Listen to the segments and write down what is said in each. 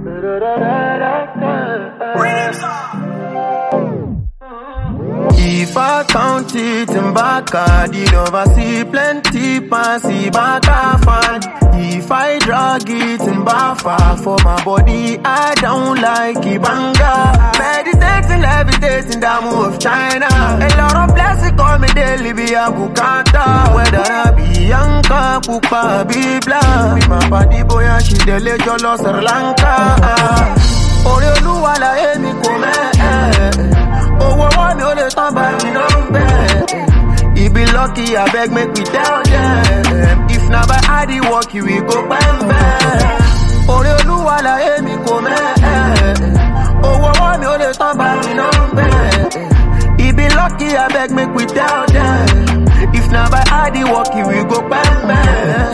If I count it in Bacardi, oversee plenty passy Baka fan. If I drag it in Bafa for my body, I don't like Ibanga. Meditating, levitating, the move of China. A lot of blessings call me daily, be a Bukata. Whether I be Yanka, Pupa, be blah. Be my body boy, and she dele Jolo Sri Lanka. Oriolu ala emi kome. Oh, what me all the time, but we don't bet. If be lucky, I beg, make me tell them. If not by Adi walk, you will go bam bam. Oh, you know what I am, me come. Oh, what me all the time, but we don't bet. If be lucky, I beg, make me tell them. If not by Adi walk, you will go bam bam.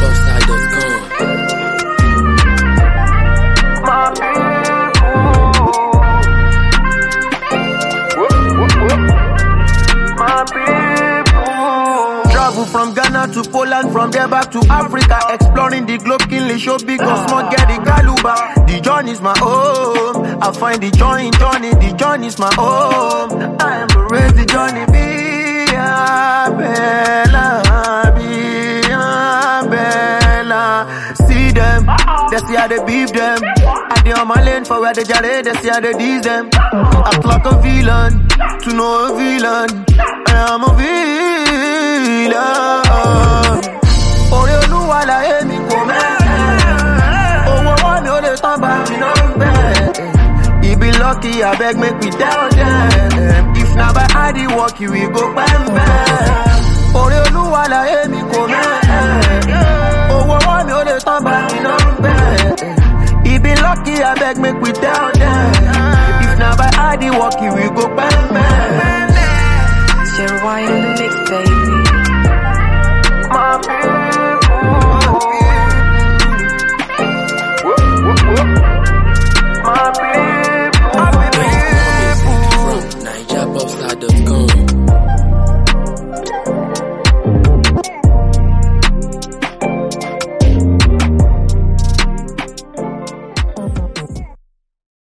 From Ghana to Poland, from there back to Africa, exploring the globe, keenly show big or small, get the Galuba. The journey's my home. I find the joy in journey. The journey's my home. I embrace the journey. Be a bella, be a bella. See them, they see how they beef them. I dey on my lane for where they jare, they see how they tease them. I clock a villain to know a villain. I am a villain. Oh, you know what I am, me come. Oh, what me all the time, but we don't bet. If be lucky, I beg, make me tell them. If not by Adi walk, you will go bam bam. Oh, you know what I am, me come. Oh, what me all the time, but we don't bet. If be lucky, I beg, make me tell them. If not by Adi walk, you will go bam bam. Share why in the mix, baby. My people.